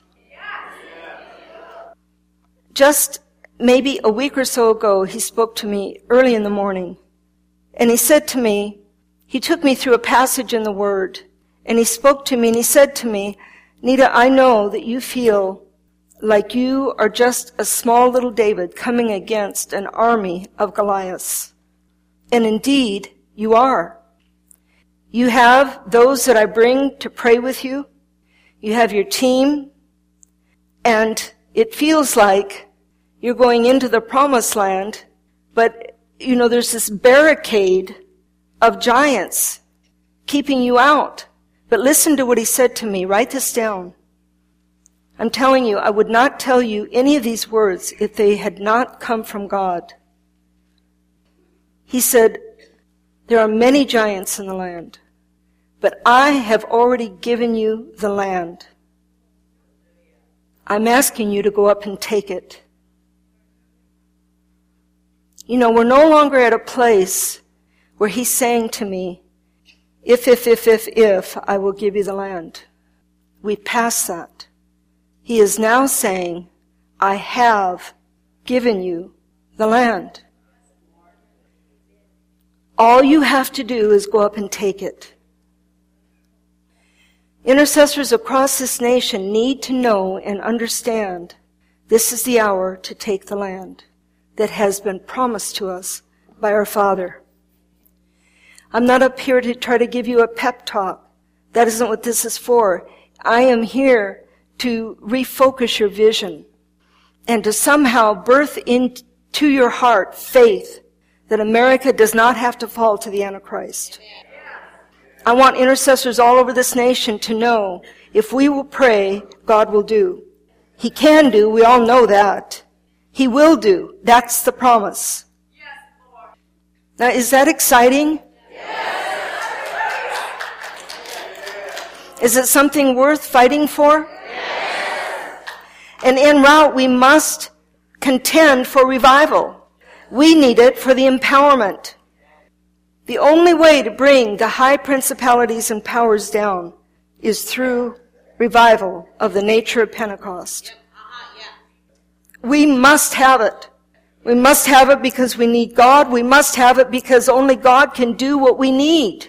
Just maybe a week or so ago, he spoke to me early in the morning. And he said to me, he took me through a passage in the Word. And he spoke to me and he said to me, Nita, I know that you feel like you are just a small little David coming against an army of Goliaths. And indeed, you are. You have those that I bring to pray with you. You have your team. And it feels like you're going into the promised land, but, you know, there's this barricade of giants keeping you out. But listen to what he said to me. Write this down. I'm telling you, I would not tell you any of these words if they had not come from God. He said, there are many giants in the land, but I have already given you the land. I'm asking you to go up and take it. You know, we're no longer at a place where he's saying to me, if, if, if, if, if, I will give you the land. We passed that. He is now saying, I have given you the land. All you have to do is go up and take it. Intercessors across this nation need to know and understand this is the hour to take the land that has been promised to us by our Father. I'm not up here to try to give you a pep talk. That isn't what this is for. I am here to refocus your vision and to somehow birth into your heart faith that America does not have to fall to the Antichrist. I want intercessors all over this nation to know if we will pray, God will do. He can do, we all know that. He will do. That's the promise. Now, is that exciting? Is it something worth fighting for? And en route, we must contend for revival. We need it for the empowerment. The only way to bring the high principalities and powers down is through revival of the nature of Pentecost. We must have it. We must have it because we need God. We must have it because only God can do what we need.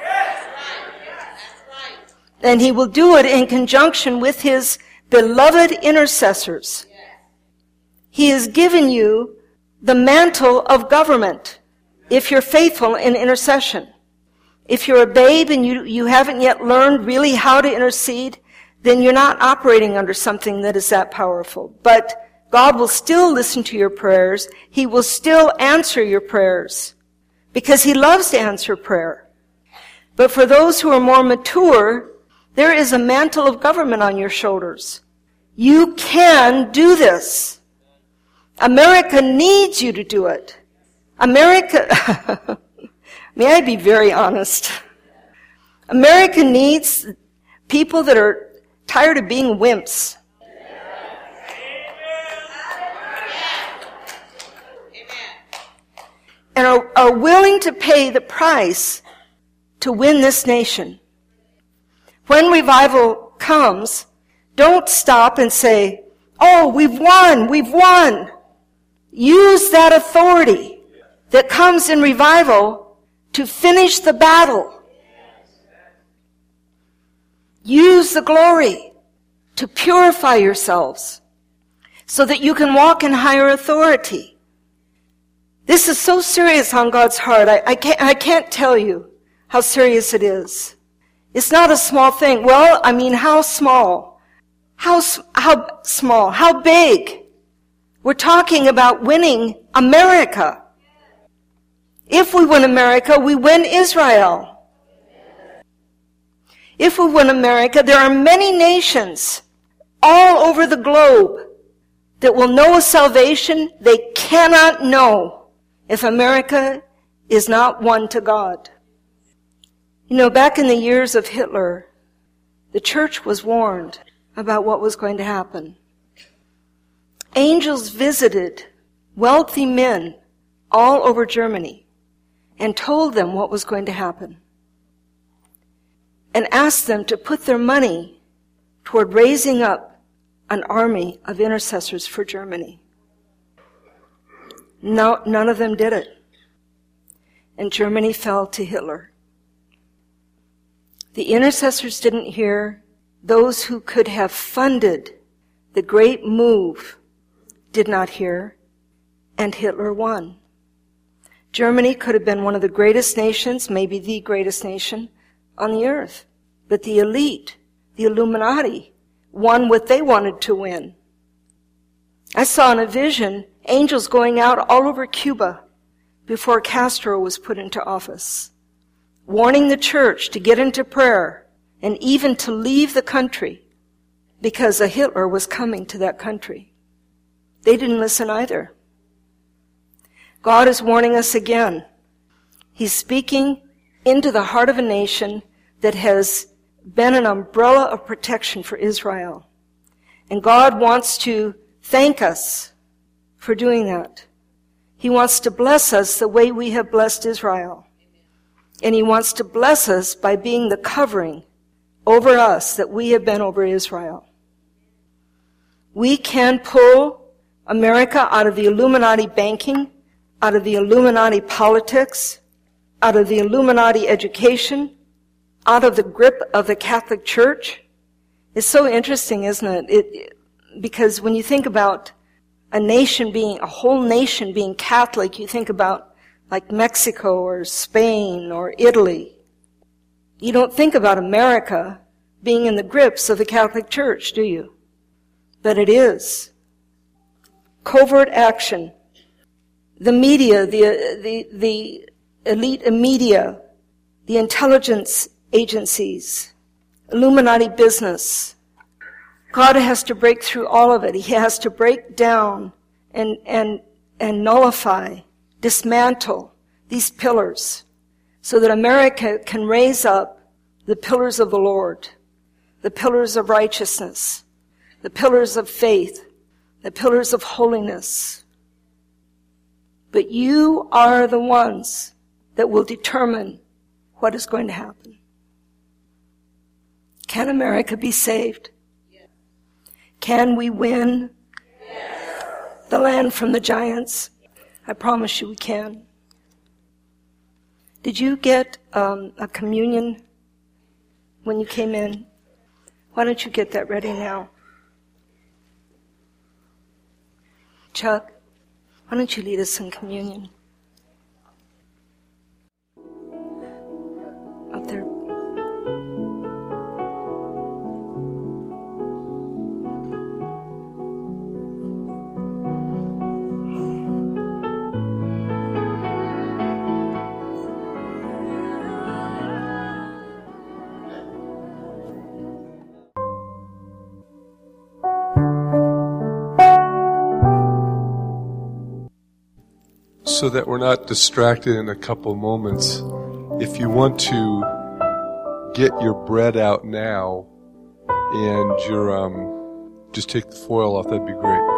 And he will do it in conjunction with his beloved intercessors. He has given you the mantle of government if you're faithful in intercession. If you're a babe and you, you haven't yet learned really how to intercede, then you're not operating under something that is that powerful. But God will still listen to your prayers. He will still answer your prayers because he loves to answer prayer. But for those who are more mature, there is a mantle of government on your shoulders. You can do this. America needs you to do it. America, may I be very honest? America needs people that are tired of being wimps. And are, are willing to pay the price to win this nation. When revival comes, don't stop and say, oh, we've won, we've won. Use that authority that comes in revival to finish the battle. Use the glory to purify yourselves so that you can walk in higher authority. This is so serious on God's heart. I, I, can't, I can't tell you how serious it is. It's not a small thing. Well, I mean, how small? How, how small? How big? We're talking about winning America. If we win America, we win Israel. If we win America, there are many nations all over the globe that will know a salvation they cannot know if America is not won to God. You know, back in the years of Hitler, the church was warned about what was going to happen. Angels visited wealthy men all over Germany and told them what was going to happen and asked them to put their money toward raising up an army of intercessors for Germany. No, none of them did it. And Germany fell to Hitler. The intercessors didn't hear. Those who could have funded the great move did not hear. And Hitler won. Germany could have been one of the greatest nations, maybe the greatest nation on the earth. But the elite, the Illuminati, won what they wanted to win. I saw in a vision angels going out all over Cuba before Castro was put into office, warning the church to get into prayer and even to leave the country because a Hitler was coming to that country. They didn't listen either. God is warning us again. He's speaking into the heart of a nation that has been an umbrella of protection for Israel. And God wants to thank us for doing that. He wants to bless us the way we have blessed Israel. And he wants to bless us by being the covering over us that we have been over Israel. We can pull America out of the Illuminati banking, out of the Illuminati politics, out of the Illuminati education, out of the grip of the Catholic Church. It's so interesting, isn't it? It because when you think about a nation being, a whole nation being Catholic, you think about like Mexico or Spain or Italy. You don't think about America being in the grips of the Catholic Church, do you? But it is. Covert action. The media, the, the, the elite media, the intelligence agencies, Illuminati business. God has to break through all of it. He has to break down and, and, and nullify, dismantle these pillars so that America can raise up the pillars of the Lord, the pillars of righteousness, the pillars of faith, the pillars of holiness. But you are the ones that will determine what is going to happen. Can America be saved? Yes. Can we win yes. the land from the giants? I promise you we can. Did you get um, a communion when you came in? Why don't you get that ready now? Chuck, why don't you lead us in communion? Up there. just so that we're not distracted in a couple moments, if you want to get your bread out now and your um, just take the foil off, that'd be great.